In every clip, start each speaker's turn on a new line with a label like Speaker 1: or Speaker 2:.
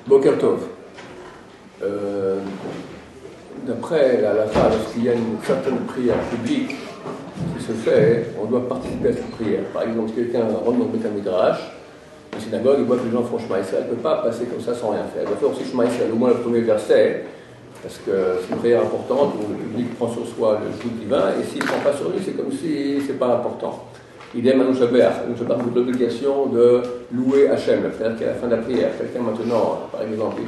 Speaker 1: Boker Tov. D'après la halakha, lorsqu'il y a une certaine prière publique qui se fait, on doit participer à cette prière. Par exemple, si quelqu'un rentre dans le Beth Midrash, une synagogue, il voit que les gens font Shema Israël, il ne peut pas passer comme ça sans rien faire. Il doit faire aussi Shema Israël, au moins le premier verset, parce que c'est une prière importante où le public prend sur soi le joug divin, et s'il ne prend pas sur lui, c'est comme si ce n'est pas important. Idem Anu Shabbat, vous l'obligation de louer Hachem, c'est-à-dire qu'à la fin de la prière, quelqu'un maintenant, par exemple,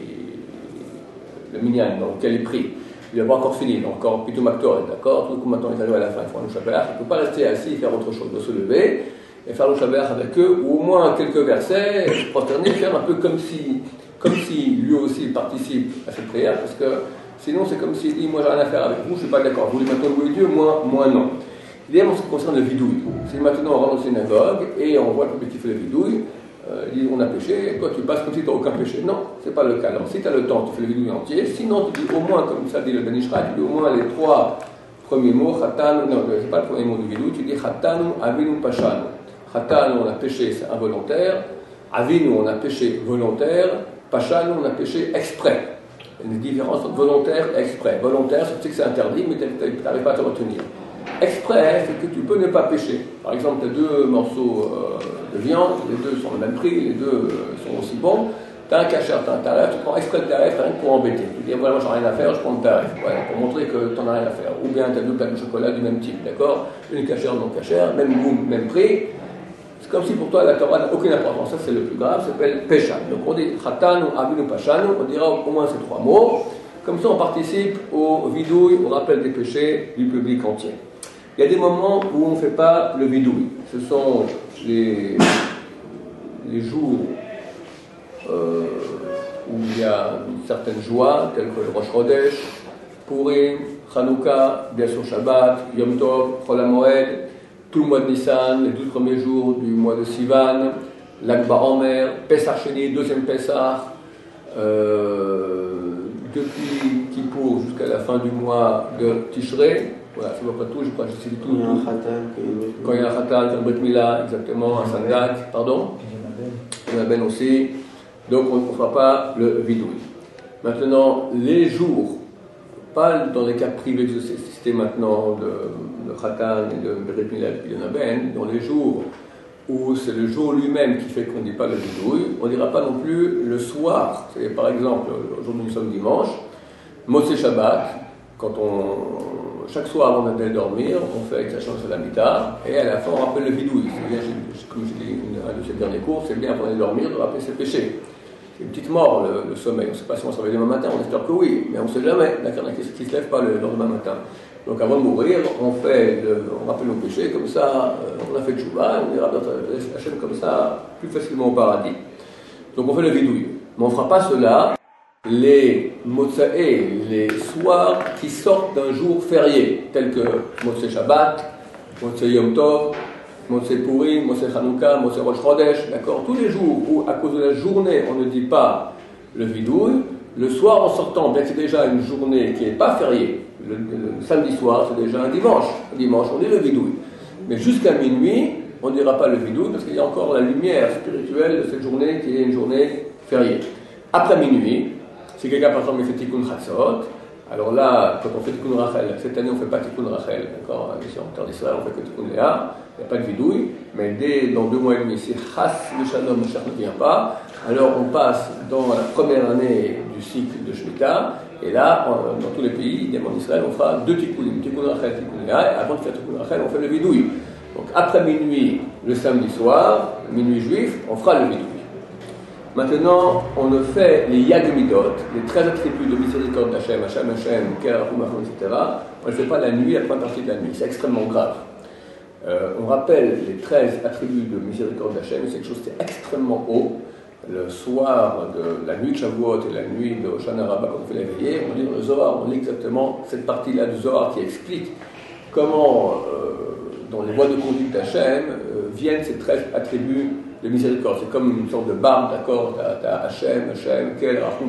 Speaker 1: le minyan dans lequel il prie, il n'a pas encore fini, il a encore plutôt Maktor, d'accord, tout le coup maintenant il arrive à la fin, il faut Anu Shabbat, il ne peut pas rester assis et faire autre chose, il doit se lever et faire le Shabbat avec eux, ou au moins quelques versets, prosterner, faire un peu comme si lui aussi participe à cette prière, parce que sinon c'est comme s'il dit, moi j'ai rien à faire avec vous, je ne suis pas d'accord, vous voulez maintenant louer Dieu, moi non. Idéalement, en ce qui concerne le vidouille, c'est maintenant on rentre dans une synagogue et on voit le public qui fait le vidouille, il dit on a péché, toi tu passes comme si tu n'as aucun péché. Non, c'est pas le cas. Alors si tu as le temps, tu fais le vidouille entier, sinon tu dis au moins, comme ça dit le Ben Ishra, tu dis au moins les 3 premiers mots, Khatan, non, c'est pas le premier mot du vidouille, tu dis Khatanu, Avinu, Pashanu. Khatan, on a péché, c'est involontaire, Avinu, on a péché volontaire, Pashanu, on a péché exprès. Il y a une différence entre volontaire et exprès. Volontaire, c'est que c'est interdit, mais tu n'arrives pas à te retenir. Exprès, c'est que tu peux ne pas pécher. Par exemple, tu as 2 morceaux de viande, les 2 sont le même prix, les 2 sont aussi bons. Tu as un cachère, tu as un tarif, tu prends exprès le tarif rien que pour embêter. Tu dis, voilà, moi j'ai rien à faire, je prends le tarif, voilà, pour montrer que tu n'en as rien à faire. Ou bien tu as 2 plaques de chocolat du même type, d'accord? Une cachère, non cachère, même goût, même prix. C'est comme si pour toi la Torah n'a aucune importance. Ça c'est le plus grave, ça s'appelle Pesha. Donc on dit Khatan ou Avinu Pashanu, on dira au moins ces 3 mots. Comme ça on participe au vidouille, au rappel des péchés du public entier. Il y a des moments où on ne fait pas le vidouille. Ce sont les jours où il y a une certaine joie, telle que le Rosh Chodesh, Purim, Hanouka, bien sûr Shabbat, Yom Tov, Chol HaMoed, tout le mois de Nissan, les 12 premiers jours du mois de Sivan, l'Akba Omer, Pesach Sheni, deuxième Pesach, depuis Kippour jusqu'à la fin du mois de Tishrei. Voilà, ça ne va pas tout, je crois que je cite tout. Quand il y a un Khatan, quand il y a un Brit Mila, exactement, un Sandak, pardon. Il y en a Ben aussi. Donc on ne fera pas le vidouille. Maintenant, les jours, pas dans les cas privés que j'ai cités maintenant de Khatan et de Brit Mila et de Ben, dans les jours où c'est le jour lui-même qui fait qu'on ne dit pas le vidouille, on ne dira pas non plus le soir. C'est, par exemple, aujourd'hui nous sommes dimanche, Motzei Shabbat, quand chaque soir avant d'aller dormir, on fait avec sa chance à la mita, et à la fin on rappelle le vidouille. C'est bien, comme j'ai dit un de ces derniers cours, c'est bien avant d'aller dormir de rappeler ses péchés. C'est une petite mort le sommeil. On ne sait pas si on se réveille demain matin, on espère que oui, mais on ne sait jamais. Il y en a qui ne se lèvent pas le lendemain matin. Donc avant de mourir, on rappelle nos péchés, comme ça, on a fait tchouva, on ira dans la chaîne comme ça, plus facilement au paradis. Donc on fait le vidouille. Mais on ne fera pas cela les Motsaé, les soirs qui sortent d'un jour férié, tels que Motsei Shabbat, Motsei Yom Tov, Motsei Purim, Motsei Hanouka, Motsei Rosh Chodesh, d'accord? Tous les jours où, à cause de la journée, on ne dit pas le vidouille, le soir en sortant, bien que c'est déjà une journée qui n'est pas fériée, le samedi soir, c'est déjà un dimanche. Le dimanche, on dit le vidouille. Mais jusqu'à minuit, on ne dira pas le vidouille parce qu'il y a encore la lumière spirituelle de cette journée qui est une journée fériée. Après minuit, si quelqu'un, par exemple, fait Tikkun Chatzot, alors là, quand on fait Tikkun Rachel, cette année on ne fait pas Tikkun Rachel, d'accord? Ici en terre d'Israël, on fait que Tikkun Léa, il n'y a pas de vidouille, mais dans 2 mois et demi, si Chas le Shalom, le Shach ne vient pas, alors on passe dans la première année du cycle de Shemitah, et là, dans tous les pays, même en Israël, on fera 2 Tikkunim, Tikkun Rachel, Tikkun Léa, et avant de faire Tikkun Rachel, on fait le vidouille. Donc après minuit, le samedi soir, minuit juif, on fera le vidouille. Maintenant, on ne fait les Yagmidot, les 13 attributs de miséricorde d'Hachem, Hachem, Ker, Rahum, etc. On ne le fait pas la nuit, la première partie de la nuit. C'est extrêmement grave. On rappelle les 13 attributs de miséricorde d'Hachem, c'est quelque chose qui est extrêmement haut. Le soir de la nuit de Shavuot et la nuit de Hoshana Rabbah, quand on fait la veillée, on lit dans le Zohar, on lit exactement cette partie-là du Zohar qui explique comment, dans les voies de conduite d'Hachem, viennent ces 13 attributs de miséricorde. C'est comme une sorte de barbe, d'accord? T'as Hachem, Kel, Rahum,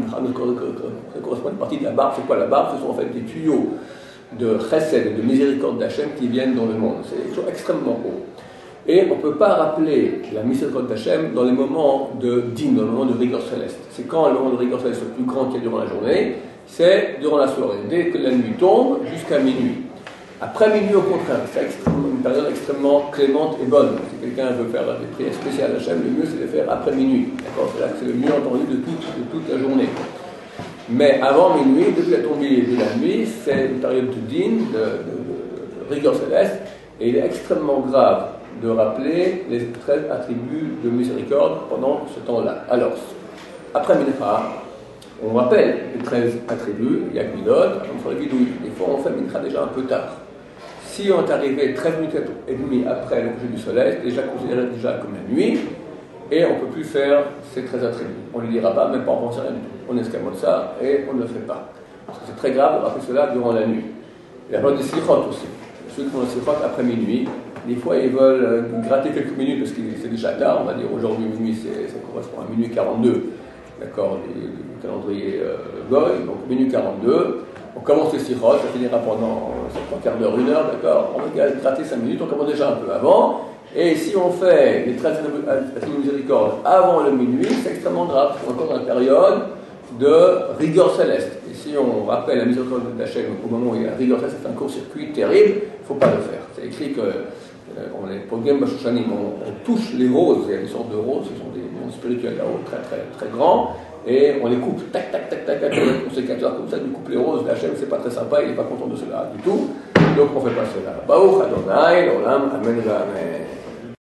Speaker 1: ça correspond à une partie de la barbe. C'est quoi la barbe? Ce sont en fait des tuyaux de chesed, de miséricorde d'Hachem qui viennent dans le monde. C'est extrêmement haut. Et on ne peut pas rappeler la miséricorde d'Hachem dans les moments de din, dans les moments de rigueur céleste. C'est quand le moment de rigueur céleste est le plus grand qu'il y a durant la journée, c'est durant la soirée, dès que la nuit tombe jusqu'à minuit. Après minuit, au contraire, c'est une période extrêmement clémente et bonne. Si quelqu'un veut faire des prières spéciales à Hachem, le mieux c'est de les faire après minuit. D'accord ? C'est là que c'est le mieux entendu de toute la journée. Mais avant minuit, depuis la tombée de la nuit, c'est une période de din, de rigueur céleste, et il est extrêmement grave de rappeler les 13 attributs de miséricorde pendant ce temps-là. Alors, après Mincha, on rappelle les 13 attributs, il y a Gmilot, on fait les vidouilles. Des fois, on fait Mincha déjà un peu tard. Si on est arrivé 13 minutes et demie après le coucher du soleil, c'est déjà considéré déjà comme la nuit, et on ne peut plus faire ces 13 attributs. On ne les dira pas, même pas en pensant rien du tout. On escamote ça et on ne le fait pas. Parce que c'est très grave de rappeler cela durant la nuit. Il y a pas de sikhot aussi. Ceux qui font le sikhot après minuit, des fois ils veulent gratter quelques minutes parce que c'est déjà tard. On va dire aujourd'hui minuit, ça correspond à minuit 42, d'accord, du calendrier Goy. Donc minuit 42, on commence le sikhot, ça finira pendant 3 quarts d'heure, 1 heure, d'accord. On va gratter 5 minutes, on commence déjà un peu avant. Et si on fait les 13 attributs de miséricorde avant le minuit, c'est extrêmement grave. C'est encore dans la période de rigueur céleste. Et si on rappelle la miséricorde d'Hachem au moment où il y a la rigueur céleste, c'est un court-circuit terrible, il ne faut pas le faire. C'est écrit que on est pour Gem Bashoshanim, on touche les roses, il y a des sortes de roses, ce sont des mondes spirituels là-haut très très très grands, et on les coupe, tac tac tac tac, on sécateur comme ça, on coupe les roses, Hachem c'est pas très sympa, il n'est pas content de cela du tout, donc on ne fait pas cela. Baruch Adonai, l'olam, amen, amen.